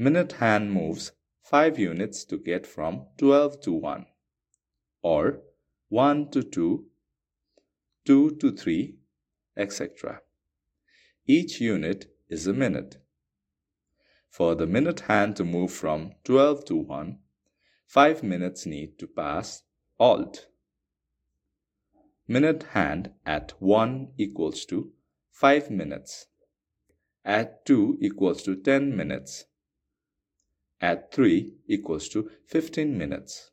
Minute hand moves 5 units to get from 12 to 1, or 1 to 2, 2 to 3, etc. Each unit is a minute. For the minute hand to move from 12 to 1, 5 minutes need to pass Alt. Minute hand at 1 equals to 5 minutes. At 2 equals to 10 minutes. At 3 equals to 15 minutes.